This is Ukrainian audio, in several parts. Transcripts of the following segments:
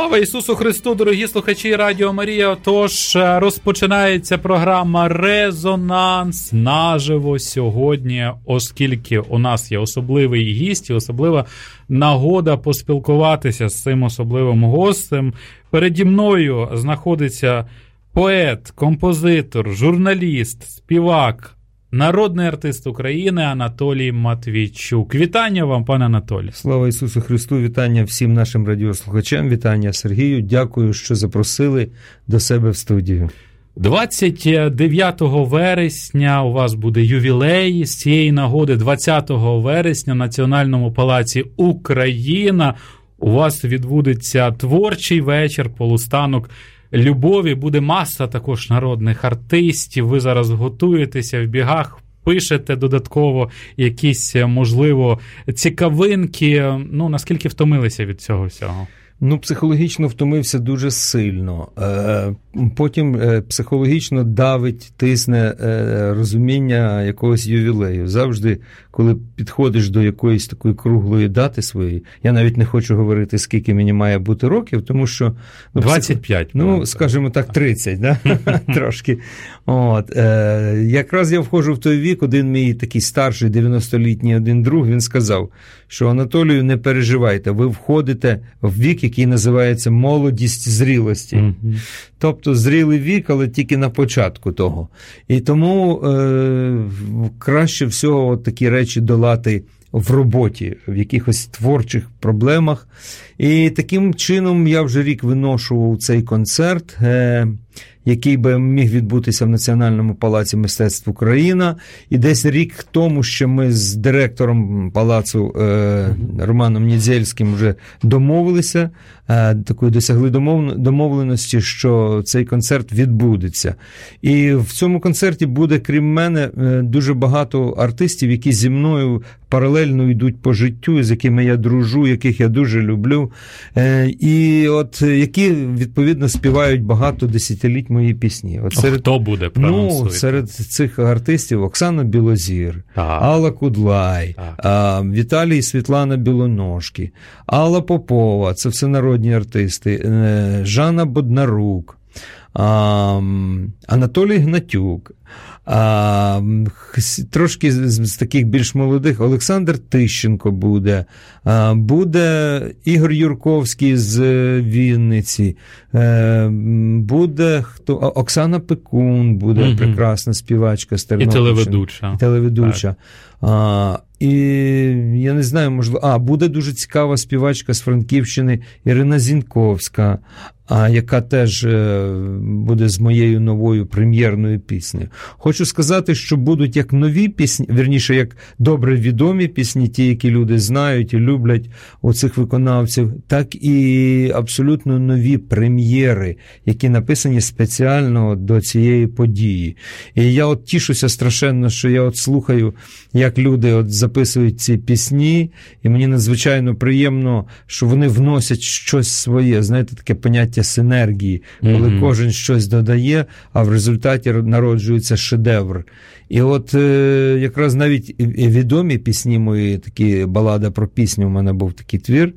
Слава Ісусу Христу, дорогі слухачі Радіо Марія. Отож, розпочинається програма «Резонанс» наживо сьогодні, оскільки у нас є особливий гість і особлива нагода поспілкуватися з цим особливим гостем. Переді мною знаходиться поет, композитор, журналіст, співак, народний артист України Анатолій Матвійчук. Вітання вам, пане Анатолій. Слава Ісусу Христу, вітання всім нашим радіослухачам, вітання Сергію. Дякую, що запросили до себе в студію. 29 вересня у вас буде ювілей. З цієї нагоди 20 вересня в Національному палаці Україна у вас відбудеться творчий вечір, полустанок любові. Буде маса також народних артистів. Ви зараз готуєтеся в бігах, пишете додатково якісь, можливо, цікавинки. Ну, наскільки втомилися від цього всього? Ну, психологічно втомився дуже сильно. Потім психологічно давить, тисне розуміння якогось ювілею. Завжди, коли підходиш до якоїсь такої круглої дати своєї, я навіть не хочу говорити, скільки мені має бути років, тому що... 25. Ну, скажімо так, 30, да? Трошки. От. Якраз я входжу в той вік, один мій такий старший, 90-літній один друг, він сказав, що Анатолію, не переживайте, ви входите в вік, який називається молодість зрілості. Mm-hmm. Тобто зрілий вік, але тільки на початку того. І тому краще всього от такі речі долати в роботі, в якихось творчих проблемах. І таким чином я вже рік виношував цей концерт, який би міг відбутися в Національному палаці мистецтв Україна. І десь рік тому, що ми з директором палацу Романом Нідзельським вже домовилися, досягли домовленості, що цей концерт відбудеться. І в цьому концерті буде, крім мене, дуже багато артистів, які зі мною паралельно йдуть по життю, з якими я дружу, яких я дуже люблю, і от які, відповідно, співають багато десятиліть мої пісні. От серед, хто буде проанонсуєте? Ну, серед цих артистів Оксана Білозір, Алла Кудлай, Віталій і Світлана Білоножки, Алла Попова, це все народні артисти, Жанна Боднарук, Анатолій Гнатюк, трошки з таких більш молодих Олександр Тищенко буде Ігор Юрковський з Вінниці, буде Оксана Пекун, буде прекрасна співачка з Тернопільщини. І телеведуча. І я не знаю, можливо, буде дуже цікава співачка з Франківщини Ірина Зінковська, яка теж буде з моєю новою прем'єрною піснею. Хочу сказати, що будуть як нові пісні, вірніше, як добре відомі пісні, ті, які люди знають і люблять у цих виконавців, так і абсолютно нові прем'єри, які написані спеціально до цієї події. І я от тішуся страшенно, що я от слухаю, як люди от записують ці пісні, і мені надзвичайно приємно, що вони вносять щось своє, знаєте, таке поняття синергії, коли кожен щось додає, а в результаті народжується шедевр. І от якраз навіть відомі пісні мої, такі балада про пісню, у мене був такий твір,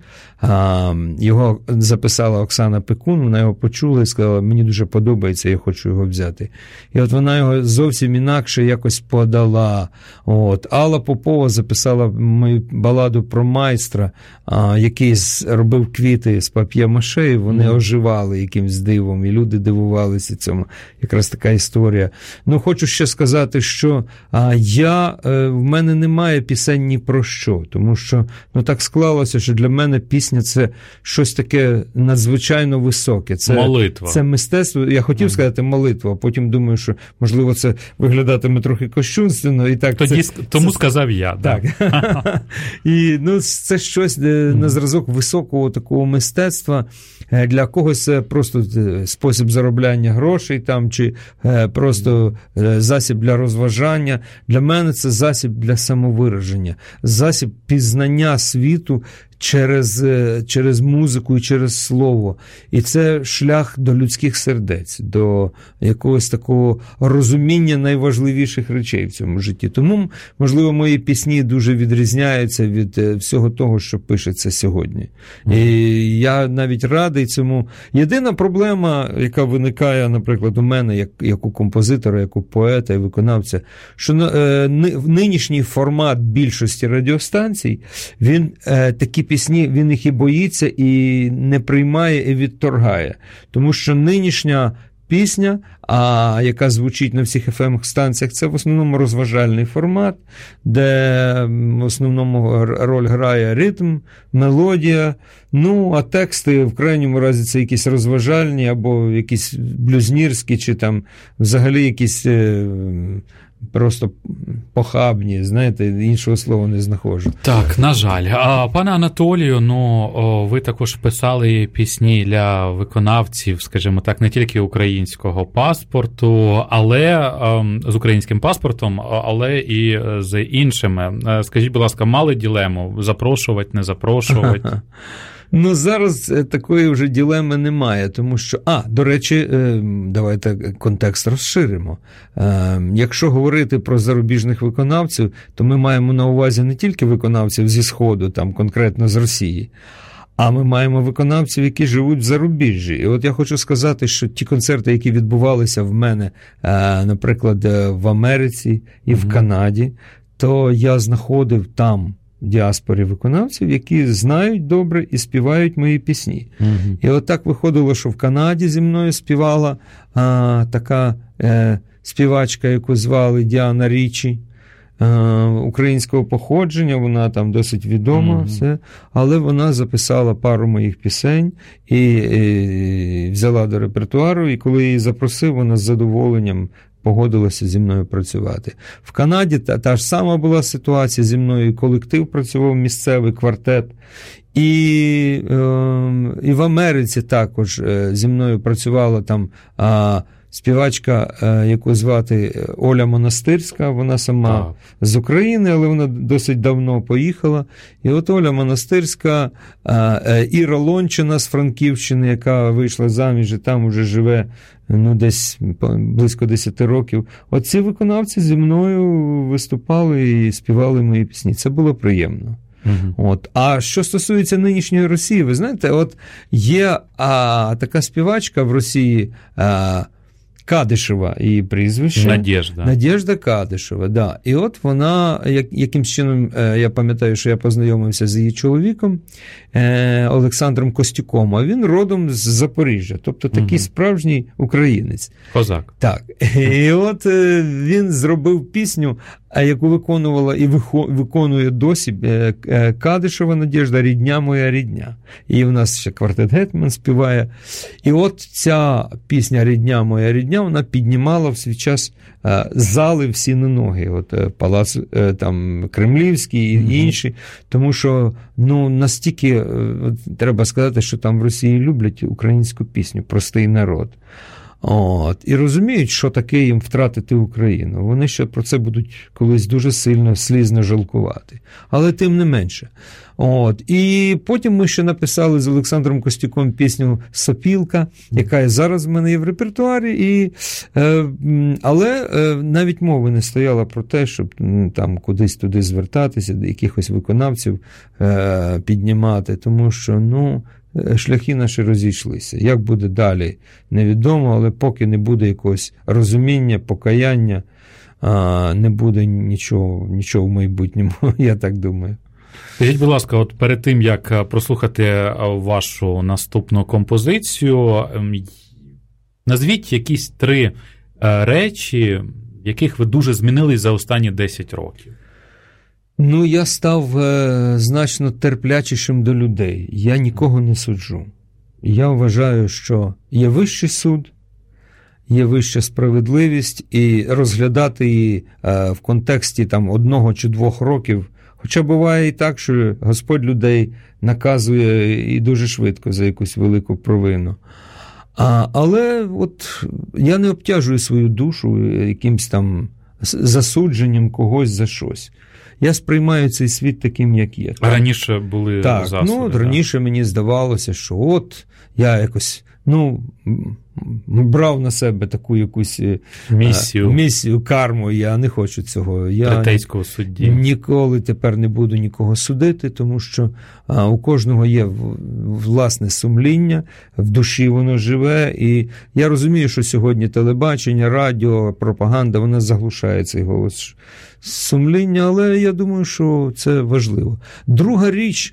його записала Оксана Пекун, вона його почула і сказала, мені дуже подобається, я хочу його взяти. І от вона його зовсім інакше якось подала. От. Алла Попова записала мою баладу про майстра, який робив квіти з пап'є-маше, і вони оживали якимсь дивом, і люди дивувалися цьому. Якраз така історія. Ну, хочу ще сказати, що в мене немає пісень ні про що, тому що так склалося, що для мене пісня – це щось таке надзвичайно високе. Це молитва. Це мистецтво. Я хотів сказати молитва, а потім думаю, що, можливо, це виглядатиме трохи кощунственно. І так, тому сказав я. Так. І це щось на зразок високого такого мистецтва. Для когось це просто спосіб заробляння грошей там, чи просто засіб для розважання. Для мене це засіб для самовираження, засіб пізнання світу через музику і через слово. І це шлях до людських сердець, до якогось такого розуміння найважливіших речей в цьому житті. Тому, можливо, мої пісні дуже відрізняються від всього того, що пишеться сьогодні. І я навіть радий цьому. Єдина проблема, яка виникає, наприклад, у мене, як у композитора, як у поета і виконавця, що нинішній формат більшості радіостанцій, він такі пісні, він їх і боїться, і не приймає, і відторгає. Тому що нинішня пісня, яка звучить на всіх FM-станціях, це в основному розважальний формат, де в основному роль грає ритм, мелодія, а тексти в крайньому разі це якісь розважальні або якісь блюзнірські, чи там взагалі якісь просто похабні, знаєте, іншого слова не знаходжу. Так, на жаль. Пане Анатолію, ви також писали пісні для виконавців, скажімо так, не тільки українського паспорту, але з українським паспортом, але і з іншими. Скажіть, будь ласка, мали дилему запрошувати, не запрошувати? Зараз такої вже дилеми немає, тому що, до речі, давайте контекст розширимо. Якщо говорити про зарубіжних виконавців, то ми маємо на увазі не тільки виконавців зі Сходу, там конкретно з Росії, а ми маємо виконавців, які живуть в зарубіжжі. І от я хочу сказати, що ті концерти, які відбувалися в мене, наприклад, в Америці і в Канаді, то я знаходив там в діаспорі виконавців, які знають добре і співають мої пісні. І от так виходило, що в Канаді зі мною співала така співачка, яку звали Діана Річі, українського походження, вона там досить відома, все, але вона записала пару моїх пісень і взяла до репертуару, і коли її запросив, вона з задоволенням погодилася зі мною працювати. В Канаді та ж сама була ситуація, зі мною колектив працював, місцевий квартет, і в Америці також зі мною працювала там співачка, яку звати Оля Монастирська, вона сама з України, але вона досить давно поїхала. І от Оля Монастирська, Іра Лончина з Франківщини, яка вийшла заміж і там уже живе десь близько 10 років. От ці виконавці зі мною виступали і співали мої пісні. Це було приємно. А що стосується нинішньої Росії, ви знаєте, от є така співачка в Росії, Кадишева, її прізвище. Надєжда Кадишева, да. І от вона, якимсь чином, я пам'ятаю, що я познайомився з її чоловіком, Олександром Костюком, а він родом з Запоріжжя, тобто такий справжній українець. Козак. Так. І от він зробив пісню, яку виконувала і виконує досі Кадишева Надєжда, «Рідня моя рідня». І в нас ще квартет Гетьман співає. І от ця пісня «Рідня моя рідня», вона піднімала в свій час зали всі на ноги. От Палац там Кремлівський і інші. Тому що настільки, треба сказати, що там в Росії люблять українську пісню, простий народ. І розуміють, що таке їм втратити Україну. Вони ще про це будуть колись дуже сильно, слізно жалкувати. Але тим не менше. І потім ми ще написали з Олександром Костюком пісню «Сопілка», яка і зараз в мене є в репертуарі. Але навіть мови не стояла про те, щоб там кудись туди звертатися, до якихось виконавців піднімати. Тому що, шляхи наші розійшлися. Як буде далі, невідомо, але поки не буде якогось розуміння, покаяння, не буде нічого в майбутньому, я так думаю. Скажіть, будь ласка, от перед тим, як прослухати вашу наступну композицію, назвіть якісь 3 речі, яких ви дуже змінились за останні 10 років. Я став значно терплячішим до людей. Я нікого не суджу. Я вважаю, що є вищий суд, є вища справедливість, і розглядати її в контексті 1 чи 2 років. Хоча буває і так, що Господь людей наказує і дуже швидко за якусь велику провину. Але от я не обтяжую свою душу якимсь засудженням когось за щось. я сприймаю цей світ таким, як є. А раніше були засоби? Раніше мені здавалося, що от я якось, брав на себе таку якусь місію, карму, я не хочу цього. Я третейського судді. Ніколи тепер не буду нікого судити, тому що у кожного є власне сумління, в душі воно живе, і я розумію, що сьогодні телебачення, радіо, пропаганда, вона заглушає цей голос сумління, але я думаю, що це важливо. Друга річ,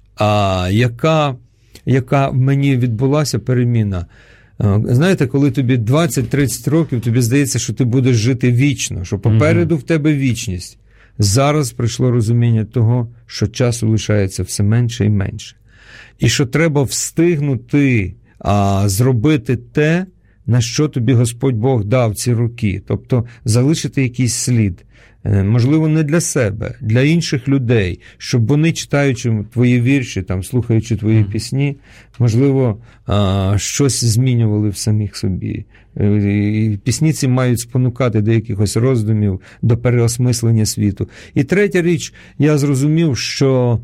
яка в мені відбулася переміна. Знаєте, коли тобі 20-30 років, тобі здається, що ти будеш жити вічно, що попереду в тебе вічність. Зараз прийшло розуміння того, що часу лишається все менше і менше. І що треба встигнути зробити те, на що тобі Господь Бог дав ці роки. Тобто залишити якийсь слід. Можливо, не для себе, для інших людей, щоб вони, читаючи твої вірші, слухаючи твої пісні, можливо, щось змінювали в самих собі. І пісні ці мають спонукати до якихось роздумів, до переосмислення світу. І третя річ, я зрозумів, що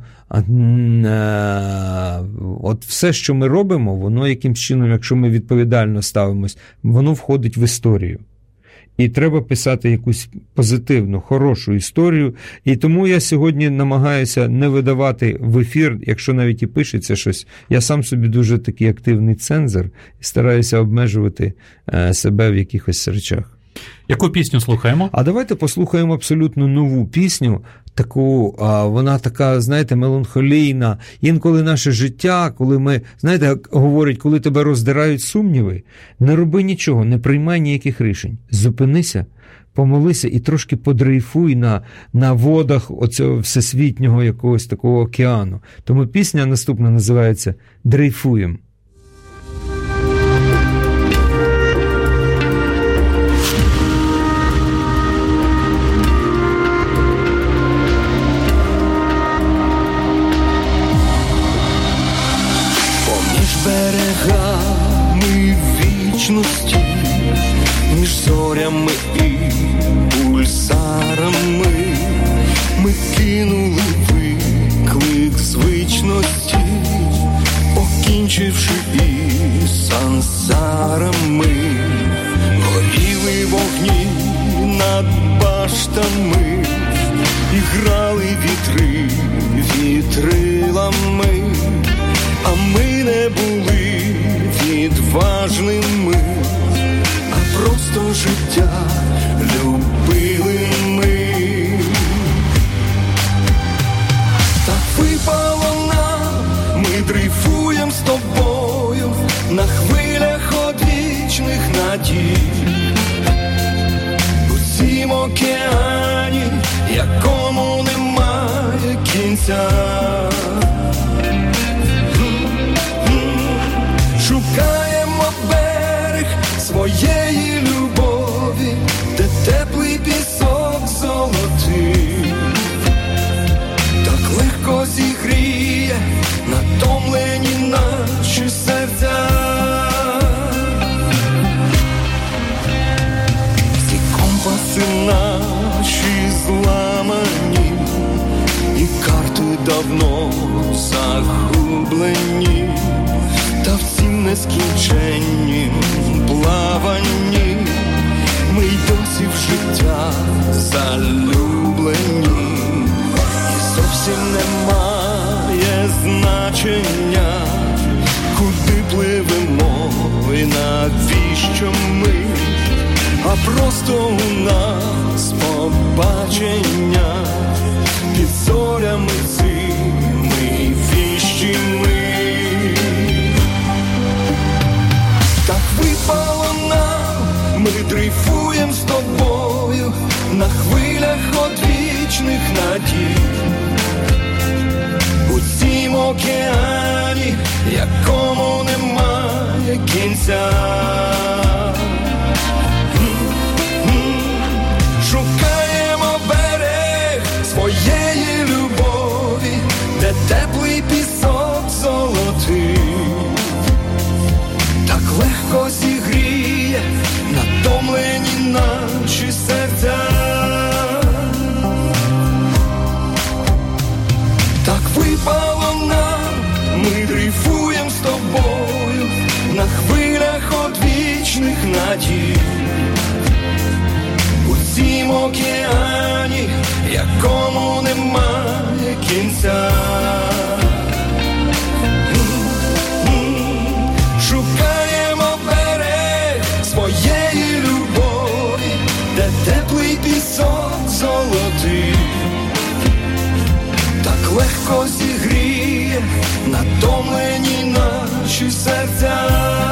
от все, що ми робимо, воно якимсь чином, якщо ми відповідально ставимось, воно входить в історію. І треба писати якусь позитивну, хорошу історію. І тому я сьогодні намагаюся не видавати в ефір, якщо навіть і пишеться щось. Я сам собі дуже такий активний цензор і стараюся обмежувати себе в якихось речах. Яку пісню слухаємо? А давайте послухаємо абсолютно нову пісню. Вона така, знаєте, меланхолійна. Інколи наше життя, коли ми, знаєте, говорять, коли тебе роздирають сумніви, не роби нічого, не приймай ніяких рішень. Зупинися, помолися і трошки подрейфуй на водах оцього всесвітнього якогось такого океану. Тому пісня наступна називається «Дрейфуєм». Берегами вічності, між зорями і пульсарами ми кинули виклик звичності, покінчивши із сансарами. Горіли вогні над баштами, і грали вітри вітрилами, а ми не були відважними, а просто життя любили ми. Так випало нам, ми дрейфуєм з тобою на хвилях одвічних надій, у цім океані, якому немає кінця. Шукаємо берег своєї любові, де теплий пісок золотий, так легко зігріє натомлені наші серця. Всі компаси наші зламані, і карти давно загублені, та в цім нескінченнім плаванні ми й досі в життя залюблені. І зовсім немає значення, куди пливемо і навіщо ми, а просто у нас побачення під зорями цими віщими. Так випало нам, ми дрейфуєм з тобою на хвилях одвічних надій, у цім океані, якому немає кінця. Шукаємо берег своєї любові, де теплий пісок золотий, так легко зігріє натомлені наші серця. надій у цім океані, якому немає кінця. Шукаємо берег своєї любові, де теплий пісок золотий так легко зігріє натомлені наші серця.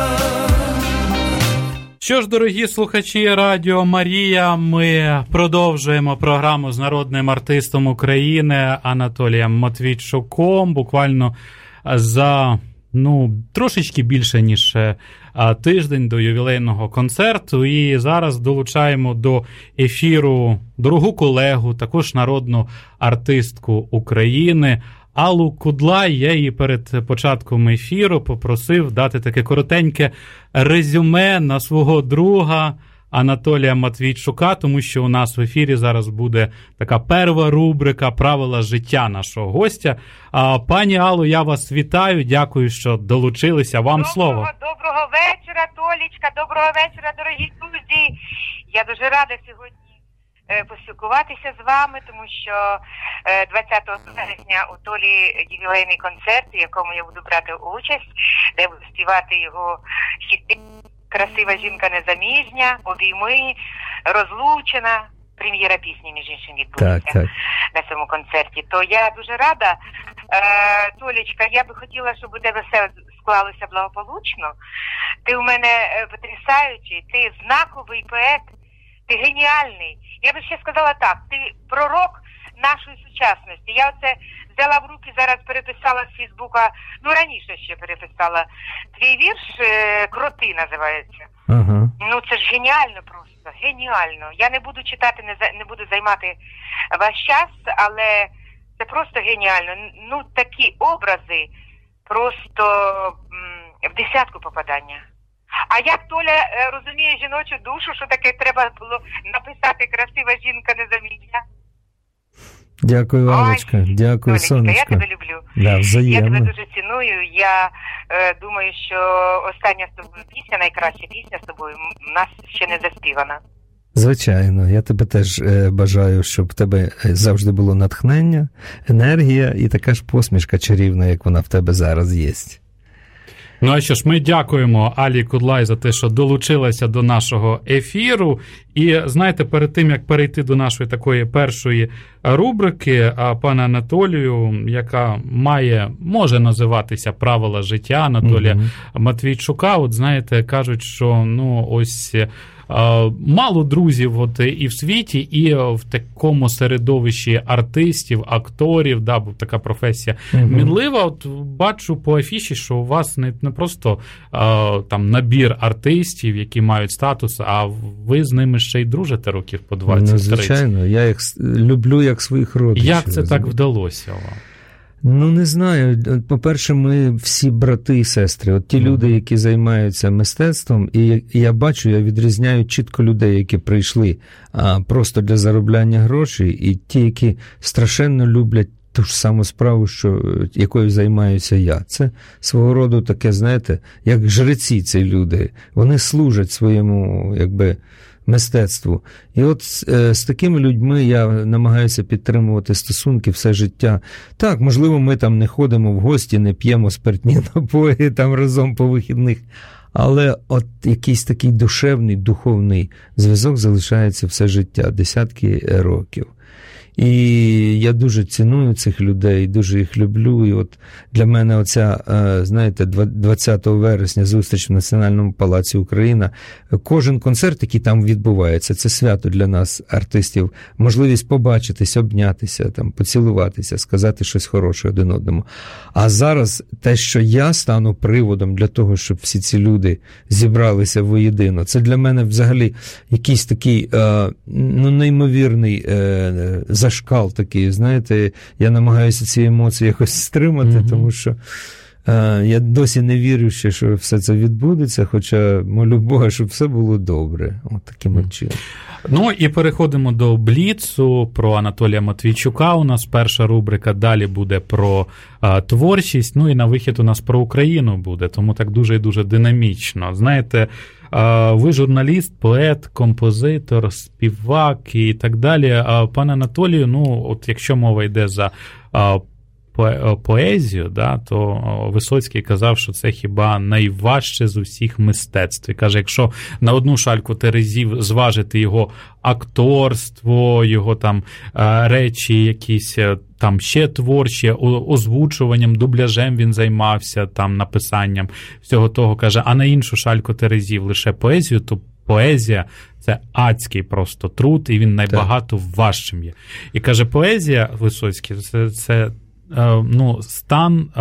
Що ж, дорогі слухачі Радіо Марія, ми продовжуємо програму з народним артистом України Анатолієм Матвійчуком. Буквально за трошечки більше, ніж тиждень до ювілейного концерту. І зараз долучаємо до ефіру дорогу колегу, також народну артистку України Аллу Кудлай. Я її перед початком ефіру попросив дати таке коротеньке резюме на свого друга Анатолія Матвійчука, тому що у нас в ефірі зараз буде така перша рубрика «Правила життя» нашого гостя. Пані Алло, я вас вітаю, дякую, що долучилися. Вам слово. Доброго вечора, Толічка, доброго вечора, дорогі друзі. Я дуже рада сьогодні поспілкуватися з вами, тому що 20 вересня у Толі ювілейний концерт, у якому я буду брати участь, де буду співати його хіти «Красива жінка незаміжня», «Обійми», «Розлучена». Прем'єра пісні, між іншим, відбудеться на цьому концерті. То я дуже рада. Толічка, я би хотіла, щоб у тебе все склалося благополучно. Ти у мене потрясаючий, ти знаковий поет, ти геніальний. Я би ще сказала так, ти пророк нашої сучасності. Я оце взяла в руки, зараз переписала з Фейсбука, раніше ще переписала. Твій вірш «Кроти» називається. Ага. Це ж геніально просто, геніально. Я не буду читати, не буду займати ваш час, але це просто геніально. Такі образи просто в десятку попадання. А як Толя розуміє жіночу душу, що таке треба було написати «Красива жінка незаміжня»? Дякую, Аллочка, дякую, сонечко. Я тебе люблю. Да, взаємно. Я тебе дуже ціную. Я думаю, що остання з тобою пісня, найкраща пісня з тобою, в нас ще не заспівана. Звичайно, я тебе теж бажаю, щоб в тебе завжди було натхнення, енергія і така ж посмішка чарівна, як вона в тебе зараз є. Ну а що ж, ми дякуємо Аллі Кудлай за те, що долучилася до нашого ефіру. І знаєте, перед тим, як перейти до нашої такої першої рубрики, пана Анатолію, яка може називатися «Правила життя» Анатолія Матвійчука, от знаєте, кажуть, що ось мало друзів і в світі, і в такому середовищі артистів, акторів, бо така професія мінлива. От бачу по афіші, що у вас не просто там набір артистів, які мають статус, а ви з ними ще й дружите років по 20-30. Звичайно, я їх люблю як своїх родичів. Як це так вдалося вам? Не знаю. По-перше, ми всі брати і сестри. От ті люди, які займаються мистецтвом, і я бачу, я відрізняю чітко людей, які прийшли просто для заробляння грошей, і ті, які страшенно люблять ту ж саму справу, якою займаюся я. Це свого роду таке, знаєте, як жреці ці люди. Вони служать своєму, мистецтву. І от з такими людьми я намагаюся підтримувати стосунки все життя. Так, можливо, ми там не ходимо в гості, не п'ємо спиртні напої там разом по вихідних, але от якийсь такий душевний, духовний зв'язок залишається все життя, десятки років. І я дуже ціную цих людей, дуже їх люблю. І от для мене оця, знаєте, 20 вересня зустріч в Національному палаці Україна, кожен концерт, який там відбувається, це свято для нас, артистів, можливість побачитись, обнятися, там, поцілуватися, сказати щось хороше один одному. А зараз те, що я стану приводом для того, щоб всі ці люди зібралися воєдино, це для мене взагалі якийсь такий неймовірний зашкал такий, знаєте, я намагаюся ці емоції якось стримати, тому що Я досі не вірю ще, що все це відбудеться, хоча молю Бога, щоб все було добре. От таким чином. Ну і переходимо до Бліцу, про Анатолія Матвійчука. У нас перша рубрика, далі буде про творчість, ну і на вихід у нас про Україну буде, тому так дуже і дуже динамічно. Знаєте, ви журналіст, поет, композитор, співак і так далі. Пане Анатолію, ну от якщо мова йде за поезію, да, то Висоцький казав, що це хіба найважче з усіх мистецтв. І каже, якщо на одну шальку терезів зважити його акторство, його там речі якісь там ще творчі, озвучуванням, дубляжем він займався, там написанням всього того, каже, а на іншу шальку терезів лише поезію, то поезія – це адський просто труд, і він найбагато важчим є. І каже, поезія, Висоцький, це ну, стан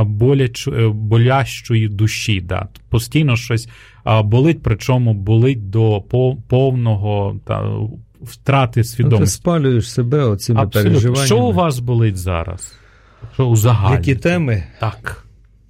болящої душі, да. Постійно щось болить, причому болить до повного втрати свідомості. Ти спалюєш себе оцими переживаннями. Що у вас болить зараз? Що у загальні? Які теми? Так.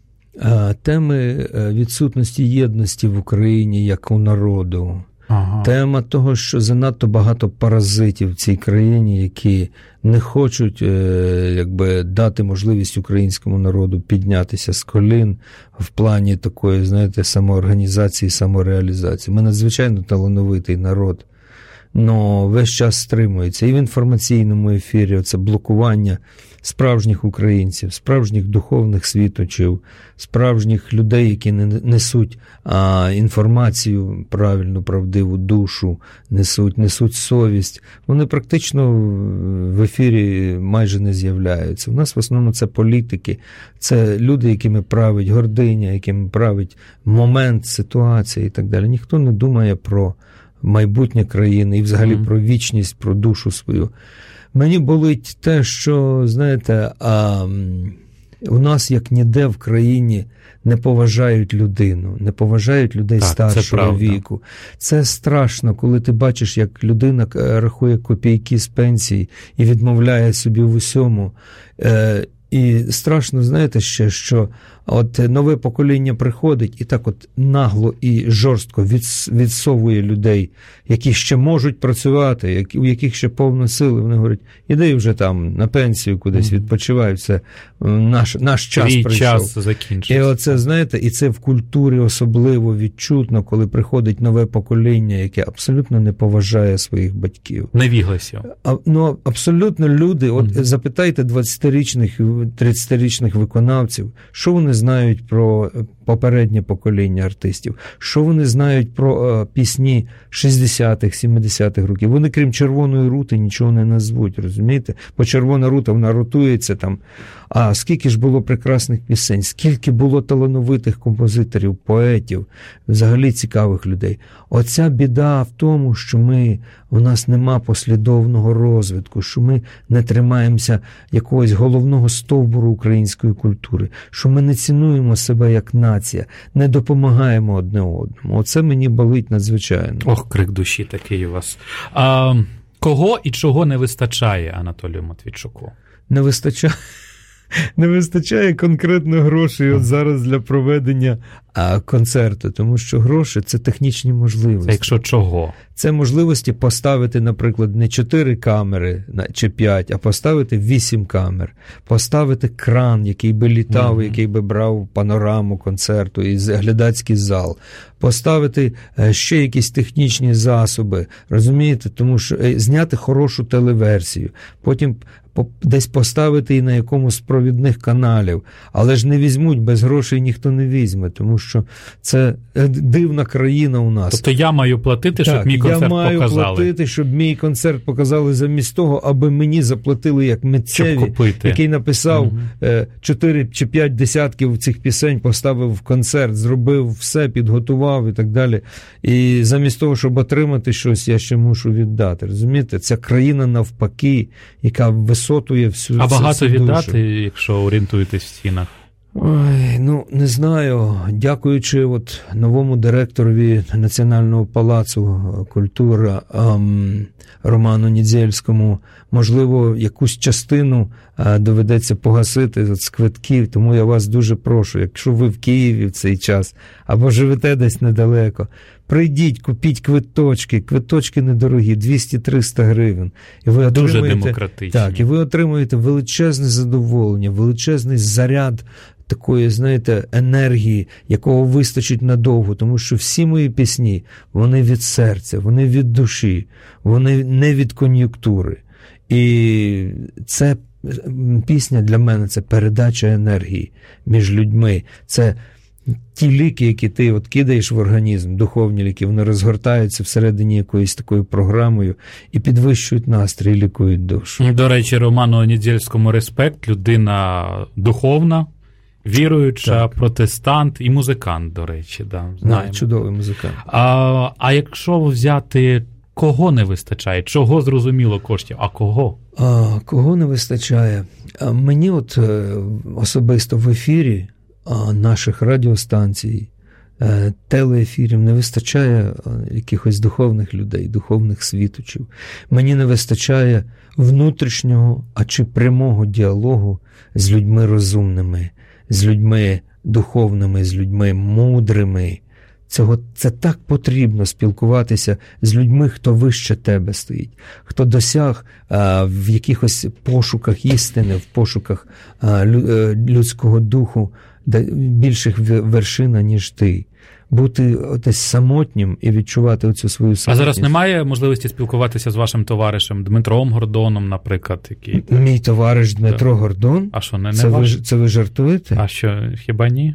Теми відсутності єдності в Україні як у народу. Ага. Тема того, що занадто багато паразитів в цій країні, які не хочуть якби дати можливість українському народу піднятися з колін в плані такої, знаєте, самоорганізації, самореалізації. Ми надзвичайно талановитий народ, но весь час стримується. І в інформаційному ефірі оце блокування справжніх українців, справжніх духовних світочів, справжніх людей, які несуть інформацію правильну, правдиву, душу, несуть совість. Вони практично в ефірі майже не з'являються. У нас в основному це політики, це люди, якими править гординя, якими править момент, ситуація і так далі. Ніхто не думає про майбутнє країни і взагалі про вічність, про душу свою. Мені болить те, що, знаєте, у нас як ніде в країні не поважають людину, не поважають людей старшого віку. Це страшно, коли ти бачиш, як людина рахує копійки з пенсії і відмовляє собі в усьому. І страшно, знаєте, ще, що от нове покоління приходить і так от нагло і жорстко відсовує людей, які ще можуть працювати, у яких ще повно сили. Вони говорять, іди вже там на пенсію кудись, відпочивай, все, наш час прийшов. Час закінчився. І оце, знаєте, і це в культурі особливо відчутно, коли приходить нове покоління, яке абсолютно не поважає своїх батьків. Невігласів. Ну, абсолютно люди, от запитайте 20-річних, 30-річних виконавців, що вони знають про попереднє покоління артистів, що вони знають про пісні 60-х, 70-х років. Вони, крім «Червоної рути», нічого не назвуть, розумієте? Бо «Червона рута», вона ротується там. А скільки ж було прекрасних пісень, скільки було талановитих композиторів, поетів, взагалі цікавих людей. Оця біда в тому, що у нас нема послідовного розвитку, що ми не тримаємося якогось головного стовбуру української культури, що ми не цінуємо себе як нація, не допомагаємо одне одному. Оце мені болить надзвичайно. Ох, крик душі такий у вас. Кого і чого не вистачає Анатолію Матвійчуку? Не вистачає конкретно грошей от зараз для проведення концерту, тому що гроші – це технічні можливості. Це якщо чого? Це можливості поставити, наприклад, не 4 камери чи 5, а поставити 8 камер, поставити кран, який би літав, який би брав панораму концерту і глядацький зал, поставити ще якісь технічні засоби, розумієте, тому що зняти хорошу телеверсію, потім десь поставити і на якомусь з провідних каналів, але ж не візьмуть, без грошей ніхто не візьме, тому що це дивна країна у нас. Тобто я маю платити, щоб мій концерт показали? Я маю платити, щоб мій концерт показали замість того, аби мені заплатили як митцеві, який написав 4 чи 5 десятків цих пісень, поставив в концерт, зробив все, підготував і так далі. І замість того, щоб отримати щось, я ще мушу віддати. Розумієте? Ця країна навпаки, яка висотує всю душу. А багато віддати, якщо орієнтуєтесь в цінах? Ой, Не знаю. Дякуючи новому директорові Національного палацу культури Роману Нідзельському, можливо, якусь частину доведеться погасити з квитків, тому я вас дуже прошу, якщо ви в Києві в цей час, або живете десь недалеко, прийдіть, купіть квиточки. Квиточки недорогі, 200-300 гривень. І ви дуже демократичні. Так, і ви отримуєте величезне задоволення, величезний заряд такої, енергії, якого вистачить надовго, тому що всі мої пісні, вони від серця, вони від душі, вони не від кон'юнктури. І це пісня для мене, це передача енергії між людьми. Це ті ліки, які ти кидаєш в організм, духовні ліки, вони розгортаються всередині якоюсь такою програмою і підвищують настрій, лікують душу. До речі, Роману Нідзельському респект, людина духовна, віруюча, так. Протестант і музикант, до речі. Да, чудовий музикант. А якщо взяти, кого не вистачає? Чого, зрозуміло, коштів, а кого? Кого не вистачає? Мені особисто в ефірі наших радіостанцій, телеефірів не вистачає якихось духовних людей, духовних світочів. Мені не вистачає внутрішнього, чи прямого діалогу з людьми розумними, з людьми духовними, з людьми мудрими. Це так потрібно спілкуватися з людьми, хто вище тебе стоїть, хто досяг в якихось пошуках істини, в пошуках людського духу більших вершин, ніж ти. Бути десь самотнім і відчувати оцю свою самотність. А зараз немає можливості спілкуватися з вашим товаришем Дмитром Гордоном, наприклад? Який... Мій товариш Дмитро Гордон? А що, це ви жартуєте? А що, хіба ні?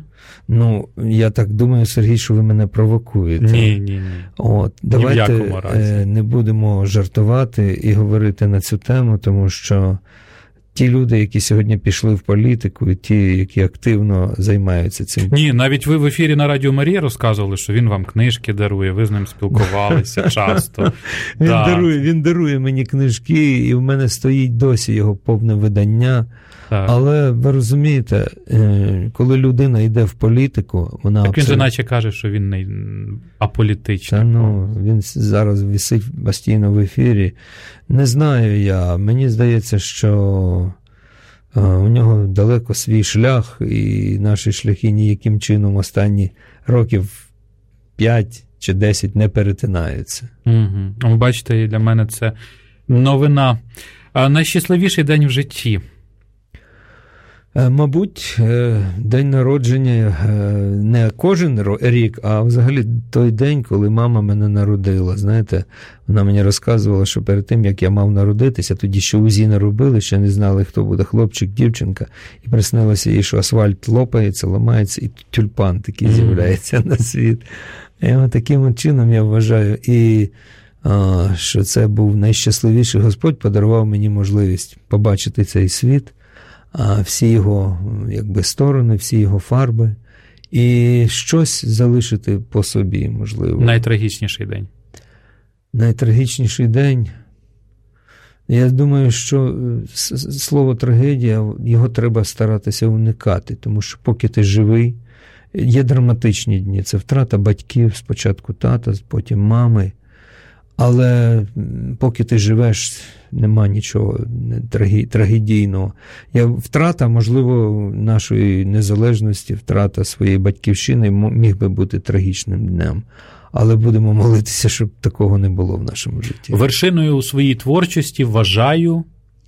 Я так думаю, Сергій, що ви мене провокуєте. Ні. Давайте не будемо жартувати і говорити на цю тему, тому що ті люди, які сьогодні пішли в політику, і ті, які активно займаються цим. Ні, навіть ви в ефірі на Радіо Марія розказували, що він вам книжки дарує, ви з ним спілкувалися часто. Він дарує мені книжки, і в мене стоїть досі його повне видання. Так. Але ви розумієте, коли людина йде в політику, вона так він же наче каже, що він не аполітичний. Він зараз висить постійно в ефірі. Не знаю я. Мені здається, що у нього далеко свій шлях, і наші шляхи ніяким чином останні років 5 чи 10 не перетинаються. Угу. Бачите, для мене це новина. Найщасливіший день в житті? Мабуть, день народження не кожен рік, а взагалі той день, коли мама мене народила. Знаєте, вона мені розказувала, що перед тим, як я мав народитися, тоді ще УЗІ не робили, ще не знали, хто буде, хлопчик, дівчинка. І приснилося їй, що асфальт лопається, ламається, і тюльпан такий з'являється на світ. І таким чином я вважаю, і що це був найщасливіший. Господь подарував мені можливість побачити цей світ, всі його сторони, всі його фарби, і щось залишити по собі, можливо. Найтрагічніший день? Найтрагічніший день? Я думаю, що слово трагедія, його треба старатися уникати, тому що поки ти живий, є драматичні дні. Це втрата батьків, спочатку тата, потім мами. Але поки ти живеш, нема нічого трагедійного. Втрата, можливо, нашої незалежності, втрата своєї батьківщини міг би бути трагічним днем. Але будемо молитися, щоб такого не було в нашому житті. Вершиною у своїй творчості вважаю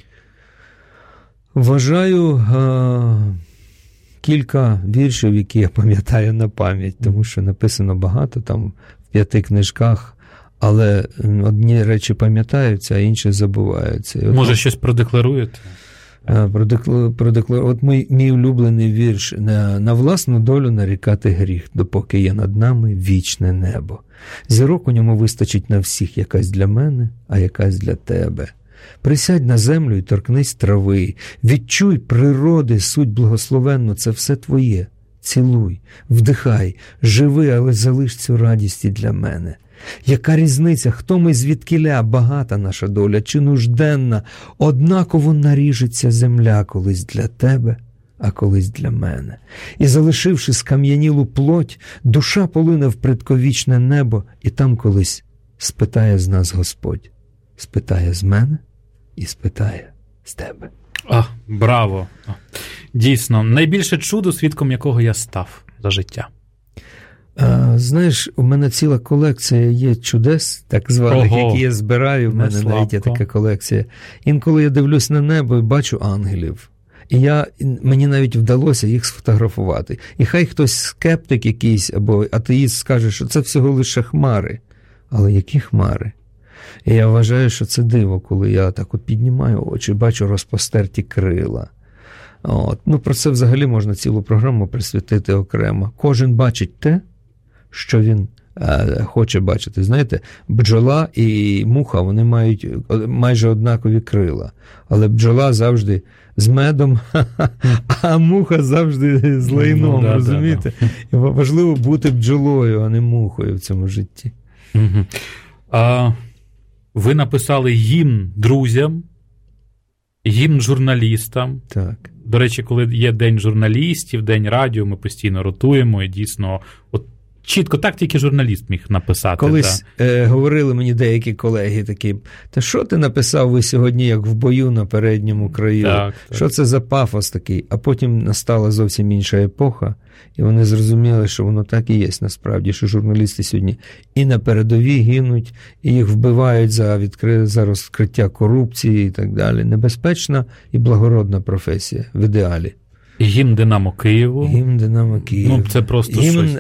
кілька віршів, які я пам'ятаю на пам'ять, тому що написано багато, там в 5 книжках. Але одні речі пам'ятаються, а інші забуваються. Може, щось продекларуєте? От мій улюблений вірш. На власну долю нарікати гріх, допоки є над нами вічне небо. Зірок у ньому вистачить на всіх, якась для мене, а якась для тебе. Присядь на землю і торкнись трави. Відчуй природи, суть благословенну, це все твоє. Цілуй, вдихай, живи, але залиш цю радість і для мене. Яка різниця, хто ми звідкіля, багата наша доля чи нужденна, однаково наріжеться земля колись для тебе, а колись для мене. І, залишивши скам'янілу плоть, душа полине в предковічне небо, і там колись спитає з нас Господь. Спитає з мене і спитає з тебе. Браво! Дійсно, найбільше чудо, свідком якого я став за життя. Знаєш, у мене ціла колекція є чудес, так званих, які я збираю. В мене навіть є така колекція. Інколи я дивлюсь на небо і бачу ангелів. І мені навіть вдалося їх сфотографувати. І хай хтось скептик якийсь або атеїст скаже, що це всього лише хмари. Але які хмари? І я вважаю, що це диво, коли я так от піднімаю очі, бачу розпостерті крила. Про це взагалі можна цілу програму присвятити окремо. Кожен бачить те, що він хоче бачити. Знаєте, бджола і муха, вони мають майже однакові крила. Але бджола завжди з медом, а муха завжди з лайном, розумієте? І важливо бути бджолою, а не мухою в цьому житті. Ви написали гімн друзям, гімн журналістам. Так. До речі, коли є День журналістів, День радіо, ми постійно ротуємо, і дійсно, чітко так тільки журналіст міг написати. Колись говорили мені деякі колеги такі, та що ти написав ви сьогодні, як в бою на передньому краю? Так. Що це за пафос такий? А потім настала зовсім інша епоха, і вони зрозуміли, що воно так і є насправді, що журналісти сьогодні і на передовій гинуть, і їх вбивають за розкриття корупції і так далі. Небезпечна і благородна професія в ідеалі. Гімн «Динамо Києву». Гімн «Динамо Києву». Це просто гімн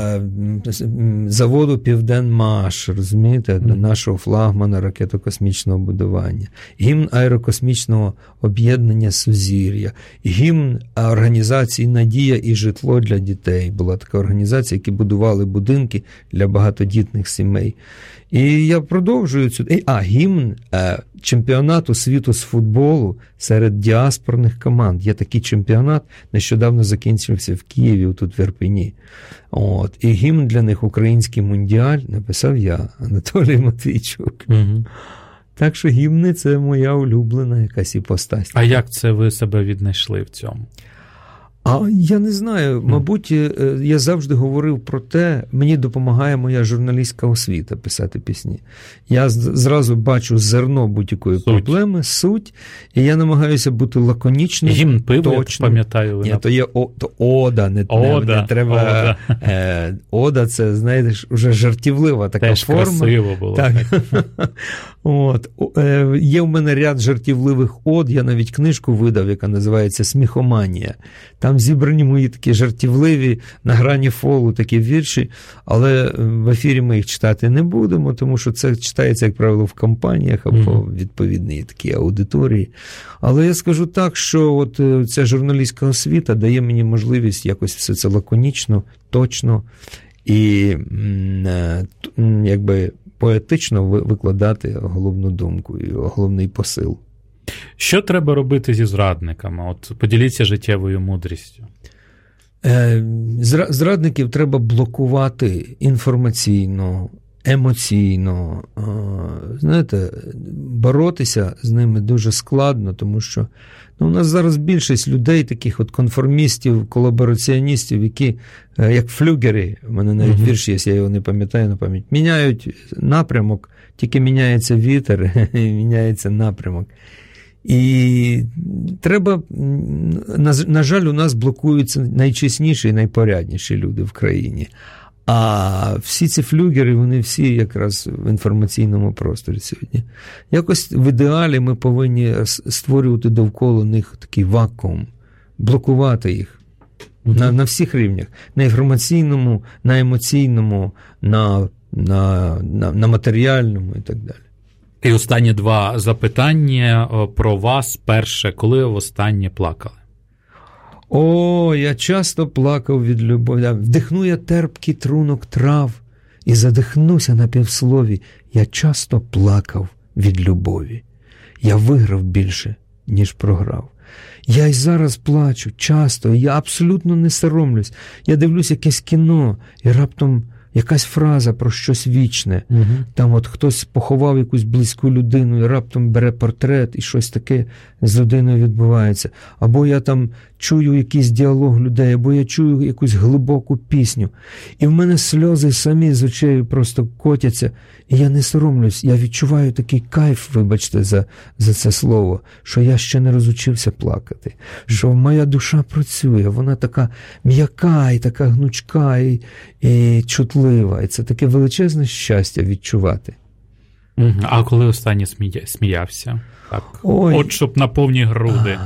заводу «Південмаш», розумієте, нашого флагмана ракетно-космічного будування. Гімн аерокосмічного об'єднання «Сузір'я». Гімн організації «Надія і житло для дітей». Була така організація, які будували будинки для багатодітних сімей. І я продовжую цю... гімн чемпіонату світу з футболу серед діаспорних команд. Є такий чемпіонат, нещодавно закінчився в Києві, тут в Ірпені. І гімн для них «Український мундіаль» написав я, Анатолій Матвійчук. Угу. Так що гімни – це моя улюблена якась іпостась. А як це ви себе віднайшли в цьому? Я не знаю, мабуть, я завжди говорив про те, мені допомагає моя журналістська освіта писати пісні. Я зразу бачу зерно будь-якої проблеми, суть, і я намагаюся бути лаконічним, гімн пиво, я пам'ятаю. Ні, то є ода, не треба. Ода, це, знаєш, вже жартівлива така теж форма. Теж красиво було. Так. Є в мене ряд жартівливих од, я навіть книжку видав, яка називається «Сміхоманія». Там зібрані мої такі жартівливі, на грані фолу такі вірші, але в ефірі ми їх читати не будемо, тому що це читається, як правило, в кампаніях або в відповідній такій аудиторії. Але я скажу так, що ця журналістська освіта дає мені можливість якось все це лаконічно, точно і якби поетично викладати головну думку і головний посил. Що треба робити зі зрадниками? Поділіться життєвою мудрістю. Зрадників треба блокувати інформаційно, емоційно. Знаєте, боротися з ними дуже складно, тому що у нас зараз більшість людей, таких конформістів, колабораціоністів, які, як флюгери, у мене навіть вірш є, я його не пам'ятаю на пам'ять, міняють напрямок, тільки міняється вітер, і міняється напрямок. І треба, на жаль, у нас блокуються найчесніші і найпорядніші люди в країні. А всі ці флюгери, вони всі якраз в інформаційному просторі сьогодні. Якось в ідеалі ми повинні створювати довкола них такий вакуум, блокувати їх на всіх рівнях. На інформаційному, на емоційному, на матеріальному і так далі. І останні два запитання про вас. Перше, коли ви востаннє плакали? Я часто плакав від любові. Вдихну я терпкий трунок трав і задихнуся на півслові. Я часто плакав від любові. Я виграв більше, ніж програв. Я й зараз плачу, часто, і я абсолютно не соромлюсь. Я дивлюсь якесь кіно, і раптом якась фраза про щось вічне. Там хтось поховав якусь близьку людину і раптом бере портрет, і щось таке з людиною відбувається. Або я там чую якийсь діалог людей, або я чую якусь глибоку пісню, і в мене сльози самі з очей просто котяться, і я не соромлюсь, я відчуваю такий кайф, вибачте за це слово, що я ще не розучився плакати, що моя душа працює, вона така м'яка і така гнучка і чутлива, і це таке величезне щастя відчувати. А коли останнє сміявся? Так. От щоб на повні груди.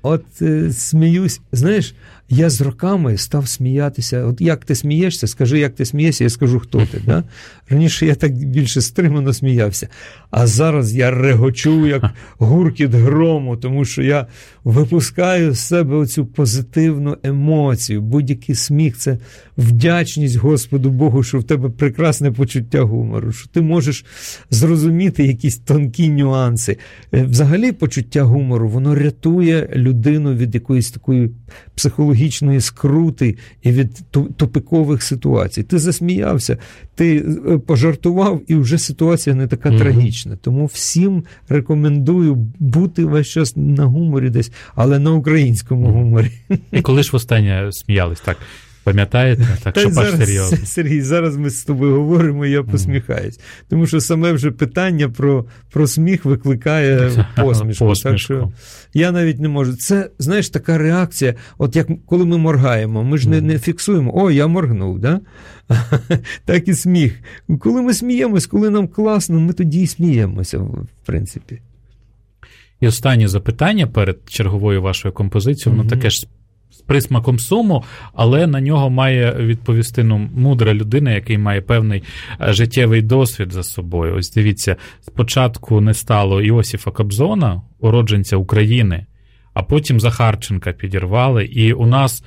Сміюсь. Знаєш, я з роками став сміятися. От як ти смієшся, скажи, як ти смієшся, я скажу, хто ти. Да? Раніше я так більше стримано сміявся. А зараз я регочу, як гуркіт грому, тому що я випускаю з себе оцю позитивну емоцію. Будь-який сміх – це вдячність Господу Богу, що в тебе прекрасне почуття гумору, що ти можеш зрозуміти якісь тонкі нюанси. Взагалі почуття гумору, воно рятує людину від якоїсь такої психологічної скрути і від тупикових ситуацій. Ти засміявся, ти пожартував, і вже ситуація не така трагічна. Тому всім рекомендую бути весь час на гуморі десь, але на українському гуморі. І коли ж востаннє сміялись, так? Пам'ятаєте? Так, що аж серйозно. Сергій, зараз ми з тобою говоримо, і я посміхаюсь. Тому що саме вже питання про сміх викликає посмішку. Так що я навіть не можу. Це, знаєш, така реакція, от як коли ми моргаємо, ми ж не фіксуємо, о, я моргнув, да? Так і сміх. Коли ми сміємось, коли нам класно, ми тоді і сміємося, в принципі. І останнє запитання перед черговою вашою композицією, воно таке ж з присмаком суму, але на нього має відповісти мудра людина, який має певний життєвий досвід за собою. Ось дивіться, спочатку не стало Іосифа Кобзона, уродженця України, а потім Захарченка підірвали, і у нас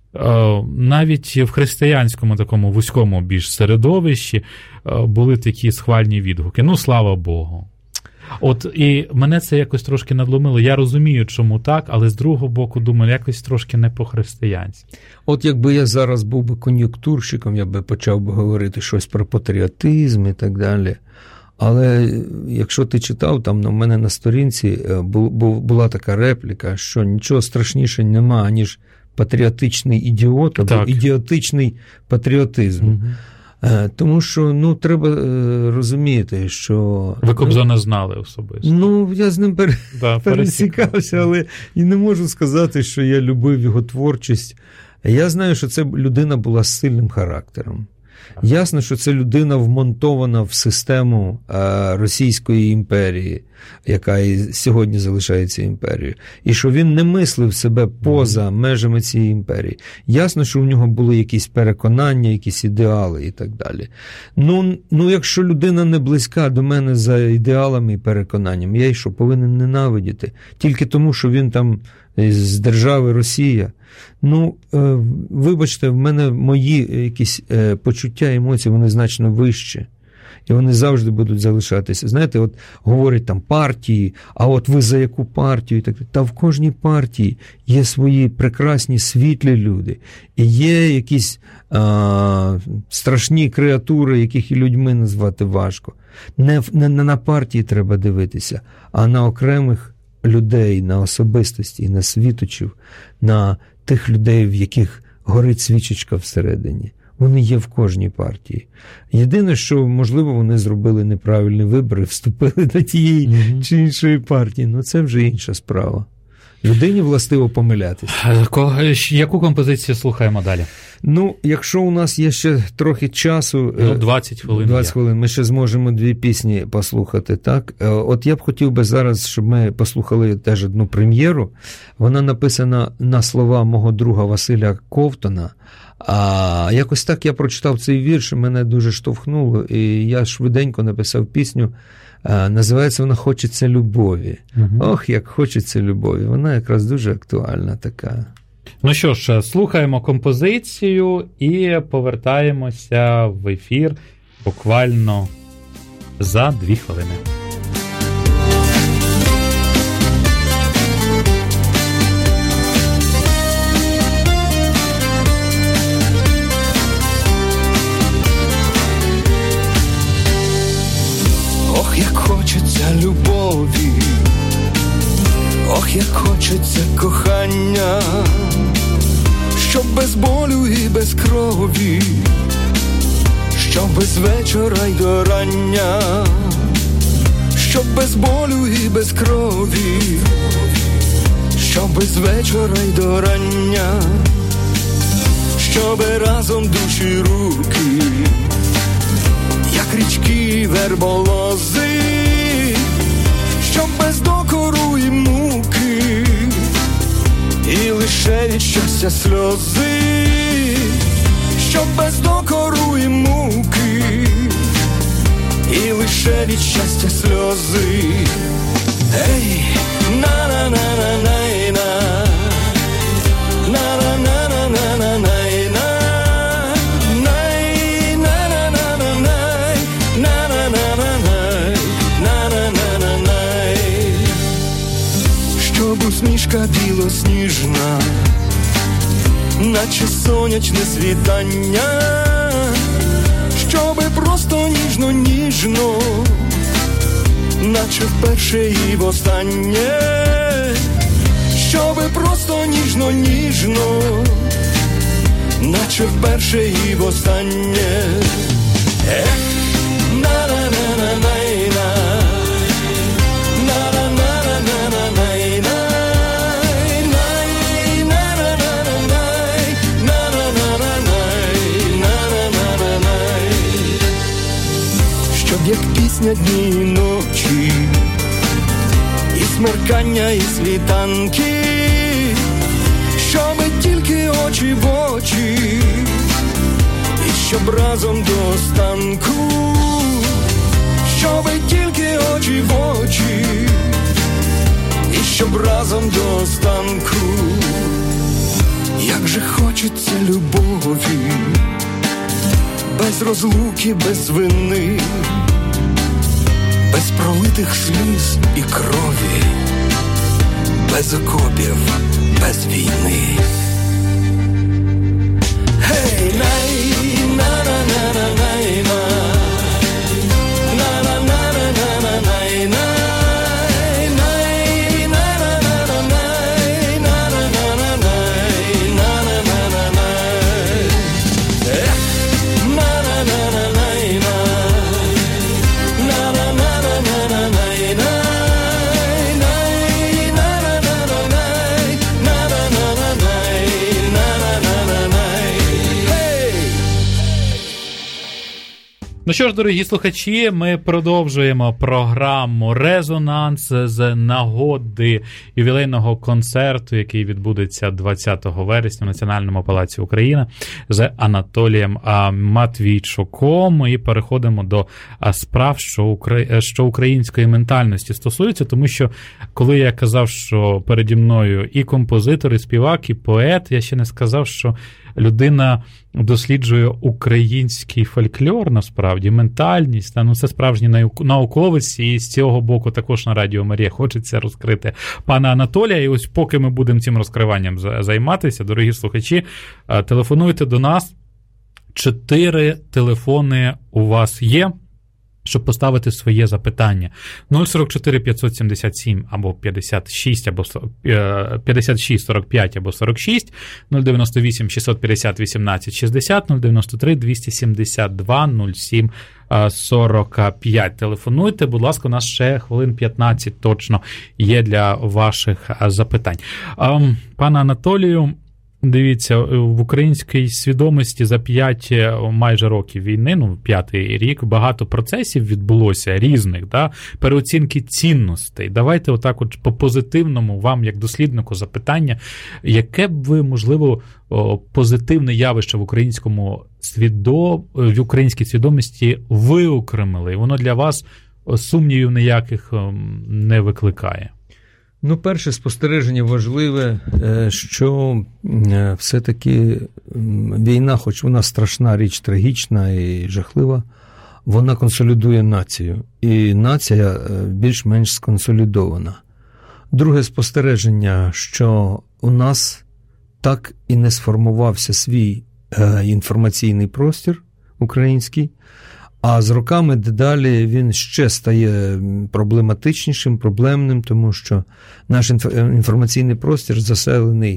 навіть в християнському такому вузькому більш середовищі були такі схвальні відгуки. Ну, слава Богу. От і мене це якось трошки надломило. Я розумію, чому так, але з другого боку думаю, якось трошки не по-християнськи. От якби я зараз був би кон'юнктурщиком, я би почав би говорити щось про патріотизм і так далі. Але якщо ти читав, там у мене на сторінці була така репліка, що нічого страшніше нема, ніж патріотичний ідіот або ідіотичний патріотизм. Тому що, треба розуміти, що... Ви Кобзона знали особисто? Я з ним пересікався, але і не можу сказати, що я любив його творчість. Я знаю, що це людина була з сильним характером. Ясно, що це людина вмонтована в систему Російської імперії, яка і сьогодні залишається імперією. І що він не мислив себе поза межами цієї імперії. Ясно, що у нього були якісь переконання, якісь ідеали і так далі. Якщо людина не близька до мене за ідеалами і переконаннями, я й що, повинен ненавидіти? Тільки тому, що він там з держави Росія. Вибачте, в мене мої якісь почуття, емоції, вони значно вищі. І вони завжди будуть залишатися. Знаєте, от говорять там партії, а от ви за яку партію? І так. Та в кожній партії є свої прекрасні, світлі люди. І є якісь страшні креатури, яких і людьми назвати важко. Не на партії треба дивитися, а на окремих людей, на особистості, на світочів, на тих людей, в яких горить свічечка всередині. Вони є в кожній партії. Єдине, що, можливо, вони зробили неправильний вибір і вступили до тієї чи іншої партії. Це вже інша справа. Людині властиво помилятися. Яку композицію слухаємо далі? Якщо у нас є ще трохи часу... 20 хвилин. 20 хвилин. Ми ще зможемо 2 пісні послухати, так? От я б хотів би зараз, щоб ми послухали теж одну прем'єру. Вона написана на слова мого друга Василя Ковтона. А якось так я прочитав цей вірш, мене дуже штовхнуло, і я швиденько написав пісню. Називається вона «Хочеться любові». Ох, як хочеться любові. Вона якраз дуже актуальна така. Ну що ж, слухаємо композицію і повертаємося в ефір буквально за 2 хвилини. Ох, як хочеться любові, ох, як хочеться кохання, без болю і без крові, щоб без вечора й до рання, щоб без болю і без крові, щоб без вечора й до рання, щоб разом душі руки, як річки верболози, щоб без докору і муки, і лише від щастя сльози, щоб без докору і муки, і лише від щастя сльози. Ей, на-на-на-на-на-на, на-на-на-на-на-на-на, щоб усмішка білосніжна, наче сонячне світання, щоби просто ніжно-ніжно, наче вперше і востаннє, щоби просто ніжно-ніжно, наче вперше і востаннє. На-на-на-на-на-на, як пісня дні і ночі, і смеркання, і світанки, щоби тільки очі в очі, і щоб разом до останку, щоби тільки очі в очі, і щоб разом до останку. Як же хочеться любові, без розлуки, без вини, без пролитих сліз і крові, без окопів, без війни. Гей, най-на-на-на-на-на-на, на-на-на-на-на-на-на, Ну що ж, дорогі слухачі, ми продовжуємо програму «Резонанс» з нагоди ювілейного концерту, який відбудеться 20 вересня в Національному палаці України з Анатолієм Матвійчуком. І переходимо до справ, що української ментальності стосується, тому що коли я казав, що переді мною і композитор, і співак, і поет, я ще не сказав, що людина досліджує український фольклор, насправді, ментальність, ну це справжній науковець, і з цього боку також на Радіо Марія хочеться розкрити пана Анатолія. І ось поки ми будемо цим розкриванням займатися, дорогі слухачі, телефонуйте до нас. 4 телефони у вас є, щоб поставити своє запитання. 044 577 або 56, або 56 45 або 46, 098 650 18 60, 093 272 07 45. Телефонуйте, будь ласка, у нас ще хвилин 15 точно є для ваших запитань. Пане Анатолію, дивіться, в українській свідомості за 5 майже років війни, 5-й рік, багато процесів відбулося різних, переоцінки цінностей. Давайте отак от по позитивному вам, як досліднику, запитання, яке б ви, можливо, позитивне явище в українській свідомості виокремили, і воно для вас сумнівів ніяких не викликає? Перше спостереження важливе, що все-таки війна, хоч вона страшна річ, трагічна і жахлива, вона консолідує націю. І нація більш-менш сконсолідована. Друге спостереження, що у нас так і не сформувався свій інформаційний простір український, а з роками дедалі він ще стає проблематичнішим, проблемним, тому що наш інформаційний простір заселений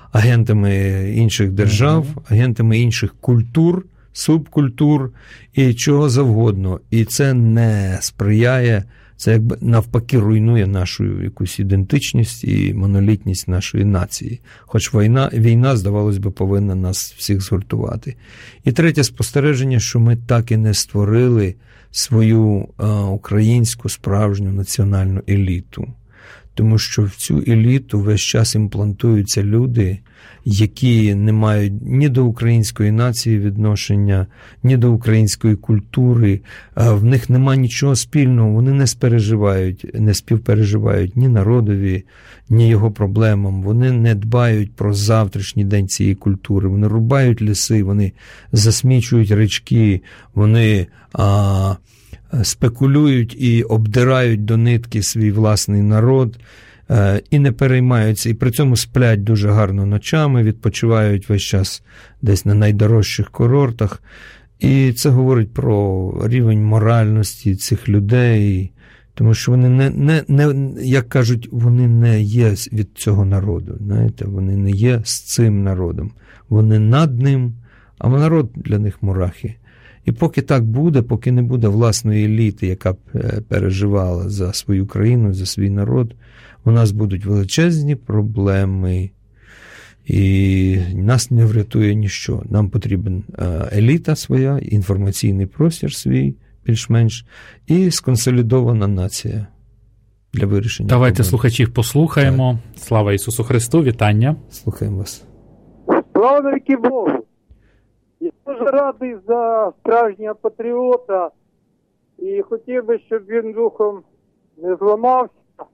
агентами інших держав, агентами інших культур, субкультур і чого завгодно. І це не сприяє, це якби навпаки руйнує нашу якусь ідентичність і монолітність нашої нації. Хоч війна, здавалось би, повинна нас всіх згуртувати. І третє спостереження, що ми так і не створили свою українську справжню національну еліту. Тому що в цю еліту весь час імплантуються люди, які не мають ні до української нації відношення, ні до української культури, в них нема нічого спільного, вони не співпереживають ні народові, ні його проблемам, вони не дбають про завтрашній день цієї культури, вони рубають ліси, вони засмічують річки, вони спекулюють і обдирають до нитки свій власний народ, і не переймаються, і при цьому сплять дуже гарно ночами, відпочивають весь час десь на найдорожчих курортах. І це говорить про рівень моральності цих людей, тому що вони як кажуть, вони не є від цього народу, знаєте, вони не є з цим народом. Вони над ним, а народ для них мурахи. І поки так буде, поки не буде власної еліти, яка б переживала за свою країну, за свій народ, у нас будуть величезні проблеми, і нас не врятує ніщо. Нам потрібен еліта своя, інформаційний простір свій, більш-менш, і сконсолідована нація для вирішення. Давайте проблем. Слухачів послухаємо. Так. Слава Ісусу Христу, вітання. Слухаємо вас. Слава навіки Богу. Я дуже радий за справжнього патріота і хотів би, щоб він духом не зламався.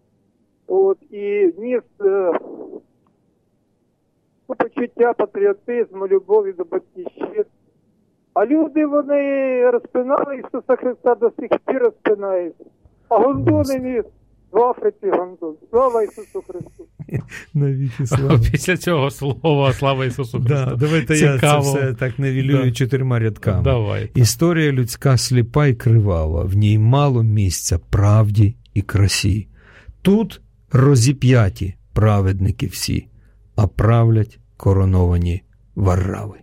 І ніс почуття патріотизму, любові до батьківщини. А люди, вони розпинали Ісуса Христа, до сих пір розпинають. А гондони ніс в Африці гондон. Слава Ісусу Христу! Навіки слава. Після цього слова слава Ісусу Христу. Да, давайте цікаво. Я це все так невілюю 4 рядками. Давай. Історія людська сліпа і кривава, в ній мало місця правді і красі. Тут розіп'яті праведники всі, а правлять короновані варрави.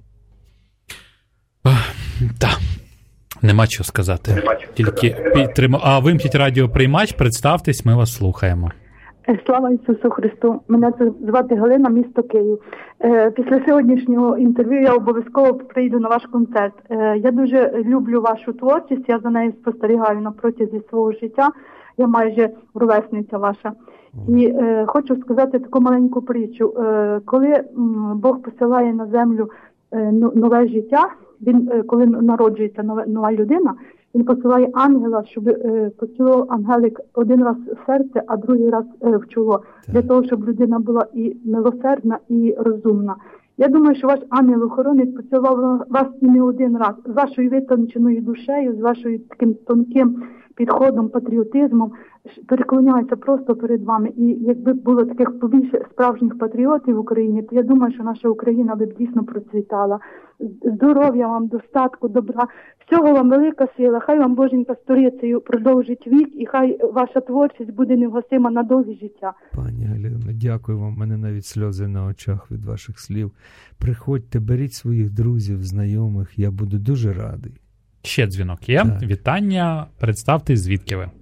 Так, нема чого сказати. Тільки підтримав. А вимкніть радіоприймач, представтесь, ми вас слухаємо. Слава Ісусу Христу. Мене звати Галина, місто Київ. Після сьогоднішнього інтерв'ю я обов'язково прийду на ваш концерт. Я дуже люблю вашу творчість, я за нею спостерігаю на протязі свого життя. Я майже ровесниця ваша. І хочу сказати таку маленьку притчу. Коли Бог посилає на землю нове життя, коли народжується нова людина, він посилає ангела, щоб поцілував ангелик один раз в серце, а другий раз в чоло. Для того, щоб людина була і милосердна, і розумна. Я думаю, що ваш ангел-охоронець поцілував вас і не один раз. З вашою витонченою душею, з вашою таким тонким підходом, патріотизмом, переклоняється просто перед вами. І якби було таких побільше справжніх патріотів в Україні, то я думаю, що наша Україна би дійсно процвітала. Здоров'я вам, достатку, добра. Всього вам велика сила. Хай вам Боженька сторицею продовжить вік, і хай ваша творчість буде невгасима на довгі життя. Пані Галино, дякую вам. У мене навіть сльози на очах від ваших слів. Приходьте, беріть своїх друзів, знайомих. Я буду дуже радий. Ще дзвінок є. Так. Вітання. Представтесь, звідки ви?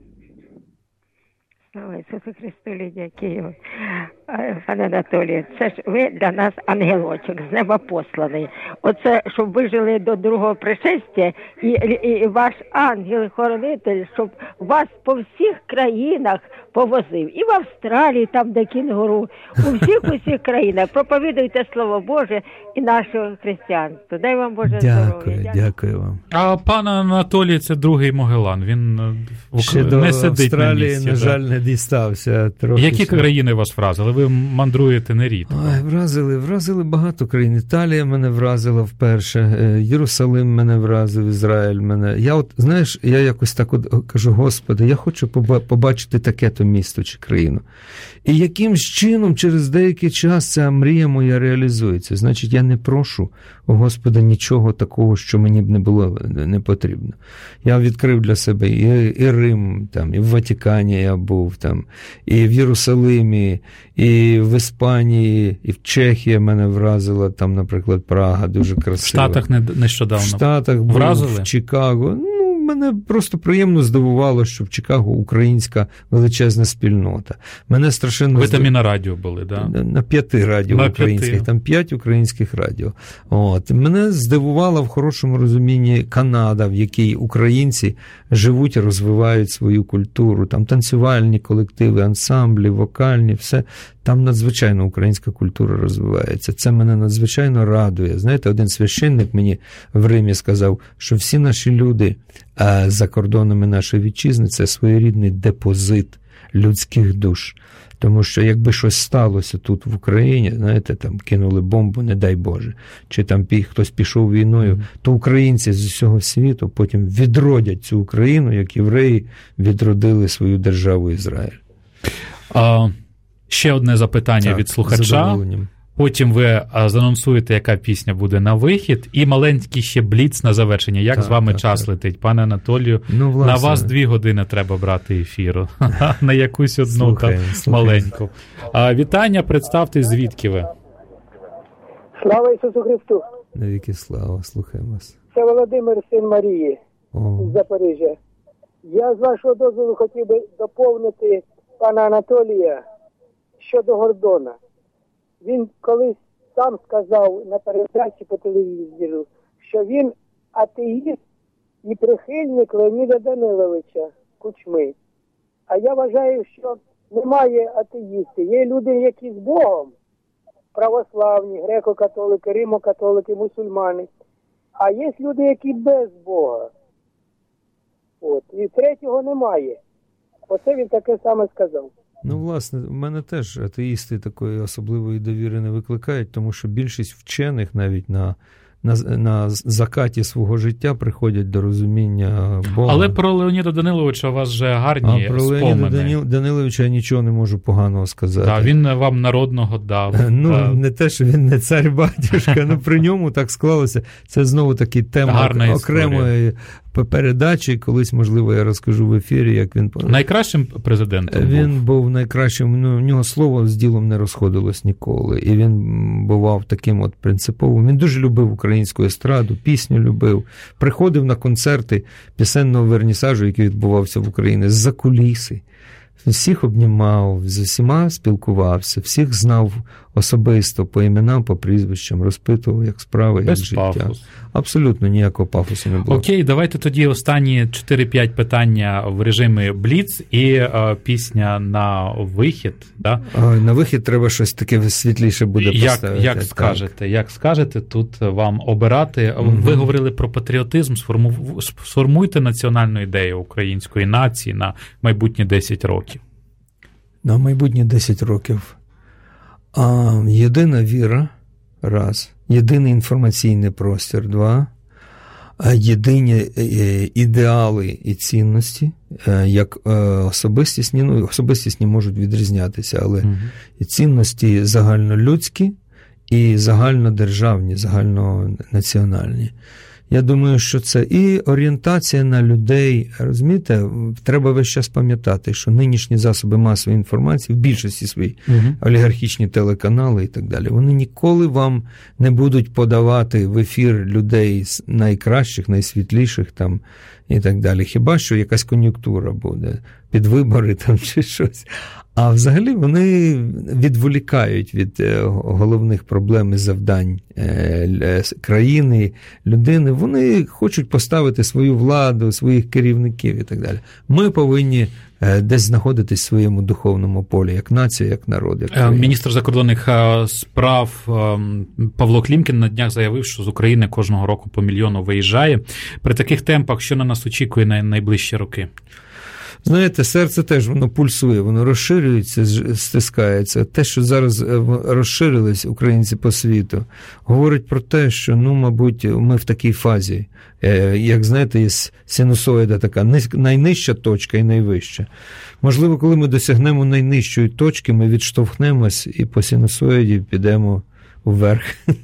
Слава Ісусу Христу, Лідія Києва. Пане Анатолію, це ж ви для нас ангелочок з неба посланий. Оце, щоб ви жили до другого пришестя, і ваш ангел-хоронитель, щоб вас по всіх країнах повозив. І в Австралії, там, де кінгуру, у всіх країнах. Проповідуйте Слово Боже і нашого християнства. Дай вам Боже здоров'я. Дякую вам. А пан Анатолій – це другий Могилан. Він ще не сидить Австралії, на місці. На жаль, не дістався. Які країни вас вразили? Ви мандруєте нерідко. Вразили багато країн. Італія мене вразила вперше, Єрусалим мене вразив, Ізраїль мене. Я якось так кажу, Господи, я хочу побачити таке-то місто чи країну. І якимсь чином через деякий час ця мрія моя реалізується. Значить, я не прошу у Господа нічого такого, що мені б не було не потрібно. Я відкрив для себе і Рим, там, і в Ватикані я був, там, там, і в Єрусалимі, і в Іспанії, і в Чехії мене вразила, там, наприклад, Прага, дуже красива. В Штатах нещодавно. В Штатах був, в Чикаго. Мене просто приємно здивувало, що в Чикаго українська величезна спільнота. Мене страшенно... Ви там і на радіо були, да? На 5 радіо українських, там 5 українських радіо. От. Мене здивувала в хорошому розумінні Канада, в якій українці живуть і розвивають свою культуру. Там танцювальні колективи, ансамблі, вокальні, все. Там надзвичайно українська культура розвивається. Це мене надзвичайно радує. Знаєте, один священник мені в Римі сказав, що всі наші люди за кордонами нашої вітчизни – це своєрідний депозит людських душ. Тому що якби щось сталося тут в Україні, знаєте, там кинули бомбу, не дай Боже, чи там хтось пішов війною, то українці з усього світу потім відродять цю Україну, як євреї відродили свою державу Ізраїль. Ще одне запитання від слухача. Потім ви занонсуєте, яка пісня буде на вихід. І маленький ще бліц на завершення. Як з вами час летить? Пане Анатолію, на вас 2 години треба брати ефіру. На якусь одну маленьку. Вітання, представте, звідки ви? Слава Ісусу Христу! Навіки слава, слухаємо вас. Це Володимир, син Марії з Запоріжжя. Я з вашого дозволу хотів би доповнити пана Анатолія щодо Гордона. Він колись сам сказав на передачі по телевізору, що він атеїст і прихильник Леоніда Даниловича Кучми. А я вважаю, що немає атеїстів. Є люди, які з Богом, православні, греко-католики, римо-католики, мусульмани. А є люди, які без Бога. От. І третього немає. Оце він таке саме сказав. Ну, власне, в мене теж атеїсти такої особливої довіри не викликають, тому що більшість вчених навіть на закаті свого життя приходять до розуміння Бога. Але про Леоніда Даниловича у вас вже гарні спомини. А про Леоніда Даниловича я нічого не можу поганого сказати. Так, він вам народного дав. Ну, не те, що він не цар-батюшка, але при ньому так склалося. Це знову-таки тема окремої передачі. Колись, можливо, я розкажу в ефірі, як він... Найкращим президентом був? Він був найкращим. Ну, в нього слово з ділом не розходилось ніколи. І він бував таким от принциповим. Він дуже любив українську естраду, пісню любив. Приходив на концерти пісенного вернісажу, який відбувався в Україні, з-за куліси. Всіх обнімав, з усіма спілкувався, всіх знав особисто, по іменам, по прізвищам, розпитував, як справи, як життя. Пафос. Абсолютно ніякого пафосу не було. Окей, давайте тоді останні 4-5 питання в режимі Бліц і пісня на вихід. Да? На вихід треба щось таке світліше буде поставити. Як скажете, тут вам обирати. Ви говорили про патріотизм, сформуйте національну ідею української нації на майбутні 10 років. На майбутні 10 років. Єдина віра, раз. Єдиний інформаційний простір, два. Єдині ідеали і цінності, як особистісні, ну, особистісні можуть відрізнятися, але і цінності загальнолюдські і загальнодержавні, загальнонаціональні. Я думаю, що це і орієнтація на людей, розумієте, треба весь час пам'ятати, що нинішні засоби масової інформації, в більшості своїй, олігархічні телеканали і так далі, вони ніколи вам не будуть подавати в ефір людей найкращих, найсвітліших там і так далі. Хіба що якась кон'юнктура буде, під вибори там чи щось. А взагалі вони відволікають від головних проблем і завдань країни, людини. Вони хочуть поставити свою владу, своїх керівників і так далі. Ми повинні десь знаходитись в своєму духовному полі, як нація, як народ. Як міністр закордонних справ Павло Клімкін на днях заявив, що з України кожного року по 1 мільйону виїжджає. При таких темпах, що на нас очікує на найближчі роки? Знаєте, серце теж, воно пульсує, воно розширюється, стискається. Те, що зараз розширились українці по світу, говорить про те, що, ну, мабуть, ми в такій фазі. Як, знаєте, є синусоїда така, найнижча точка і найвища. Можливо, коли ми досягнемо найнижчої точки, ми відштовхнемось і по синусоїді підемо вверх.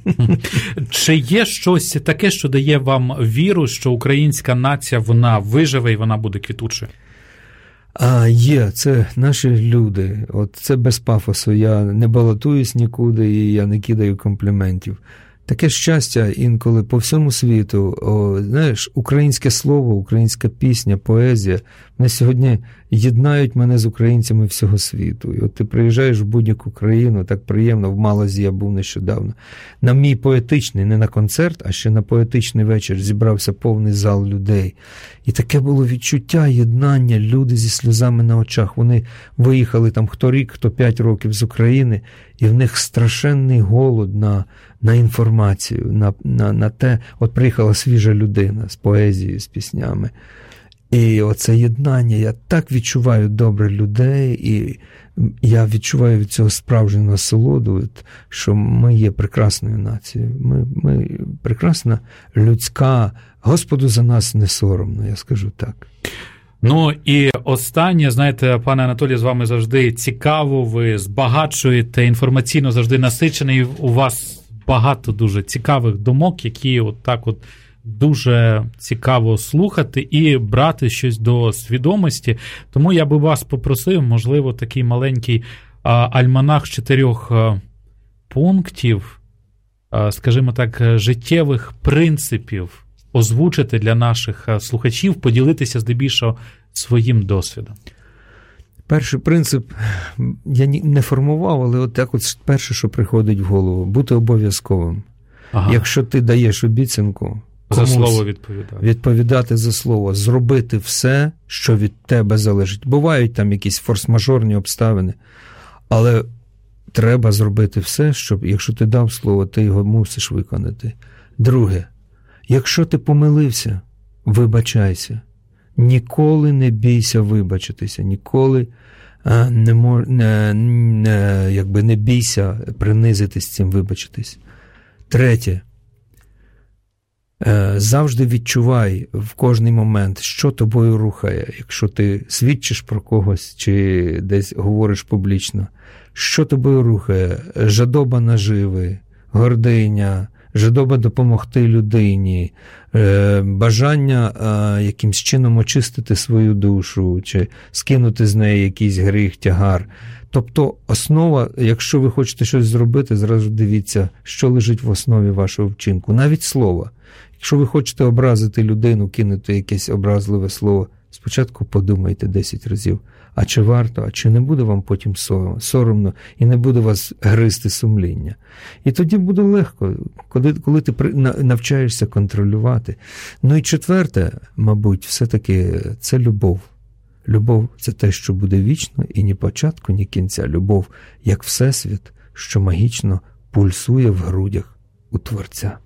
Чи є щось таке, що дає вам віру, що українська нація, вона виживе і вона буде квітучою? Є, це наші люди. От це без пафосу. Я не балотуюсь нікуди і я не кидаю компліментів. Таке щастя інколи по всьому світу. Знаєш, українське слово, українська пісня, поезія, вони сьогодні єднають мене з українцями всього світу. І от ти приїжджаєш в будь-яку країну, так приємно, в Малазі я був нещодавно. На мій поетичний, не на концерт, а ще на поетичний вечір зібрався повний зал людей. І таке було відчуття єднання, люди зі сльозами на очах. Вони виїхали там хто рік, хто 5 років з України, і в них страшенний голод на інформацію, на те, от приїхала свіжа людина з поезією, з піснями. І оце єднання, я так відчуваю добре людей, і я відчуваю від цього справжню насолоду, що ми є прекрасною нацією. Ми прекрасна, людська, Господу за нас не соромно, я скажу так. Ну і останнє, знаєте, пане Анатолію, з вами завжди цікаво, ви збагачуєте, інформаційно завжди насичений, у вас багато дуже цікавих думок, які от так от дуже цікаво слухати і брати щось до свідомості. Тому я би вас попросив, можливо, такий маленький альманах 4 пунктів, скажімо так, життєвих принципів озвучити для наших слухачів, поділитися здебільшого своїм досвідом. Перший принцип я не формував, але от так от перше, що приходить в голову, бути обов'язковим. Ага. Якщо ти даєш обіцянку, за слово відповідати за слово, зробити все, що від тебе залежить. Бувають там якісь форс-мажорні обставини, але треба зробити все, щоб, якщо ти дав слово, ти його мусиш виконати. Друге, якщо ти помилився, вибачайся. Ніколи не бійся вибачитися, ніколи не бійся принизитись цим, вибачитись. Третє, завжди відчувай в кожний момент, що тобою рухає, якщо ти свідчиш про когось чи десь говориш публічно, що тобою рухає, жадоба наживи, гординя, жадоба допомогти людині, бажання якимсь чином очистити свою душу, чи скинути з неї якийсь гріх, тягар. Тобто основа, якщо ви хочете щось зробити, зразу дивіться, що лежить в основі вашого вчинку. Навіть слова. Якщо ви хочете образити людину, кинути якесь образливе слово, спочатку подумайте 10 разів, а чи варто, а чи не буде вам потім соромно і не буде вас гризти сумління. І тоді буде легко, коли ти навчаєшся контролювати. Ну і четверте, мабуть, все-таки це любов. Любов – це те, що буде вічно і ні початку, ні кінця. Любов, як всесвіт, що магічно пульсує в грудях у Творця.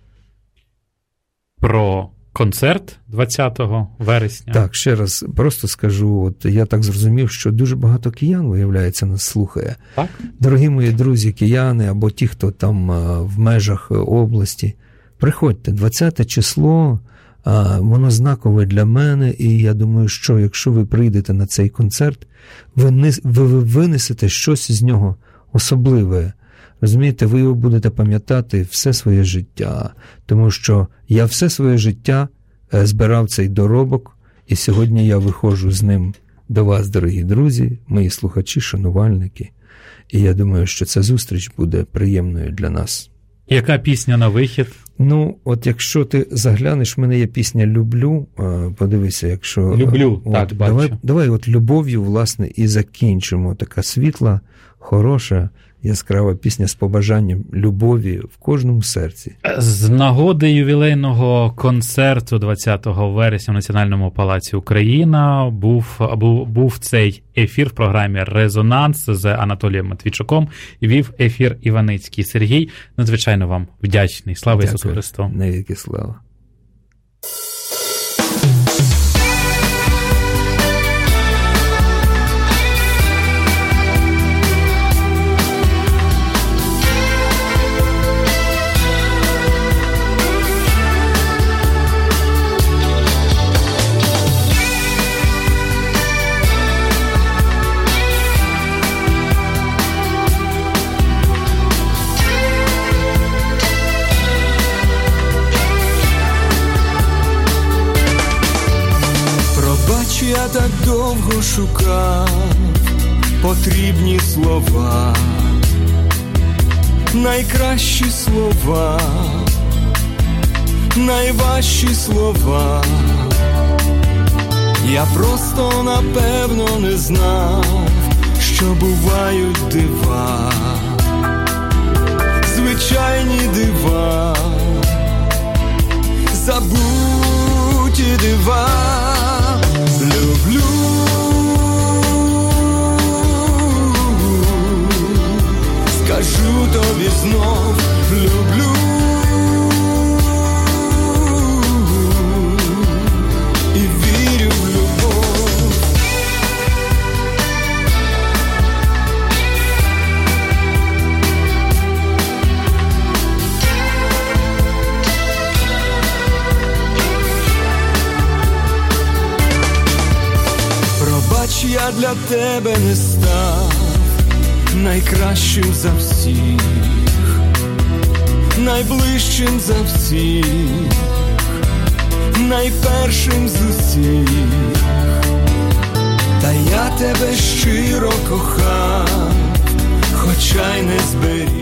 Про концерт 20 вересня. Так, ще раз просто скажу, от я так зрозумів, що дуже багато киян, виявляється, нас слухає. Так? Дорогі мої друзі, кияни, або ті, хто там в межах області, приходьте, 20 число, воно знакове для мене, і я думаю, що якщо ви прийдете на цей концерт, ви винесете щось з нього особливе. Розумієте, ви його будете пам'ятати все своє життя, тому що я все своє життя збирав цей доробок, і сьогодні я виходжу з ним до вас, дорогі друзі, мої слухачі, шанувальники, і я думаю, що ця зустріч буде приємною для нас. Яка пісня на вихід? Ну, от якщо ти заглянеш, в мене є пісня «Люблю», подивися, якщо... «Люблю», от, так, бачу. Давай от любов'ю, власне, і закінчимо. Така світла, хороша, яскрава пісня з побажанням любові в кожному серці. З нагоди ювілейного концерту 20 вересня в Національному палаці Україна був цей ефір в програмі «Резонанс» з Анатолієм Матвійчуком. Вів ефір Іваницький Сергій. Надзвичайно вам вдячний. Слава Ісусу Христу! Навіки слава! я так довго шукав потрібні слова, найкращі слова, найважчі слова. Я просто напевно не знав, що бувають дива, звичайні дива, забуті дива. Люблю, скажу тобі знов, люблю. І вірю в любов. Пробач, я для тебе не став найкращим за всіх, найближчим за всіх, найпершим з усіх. Та я тебе щиро кохав, хоча й не зберіг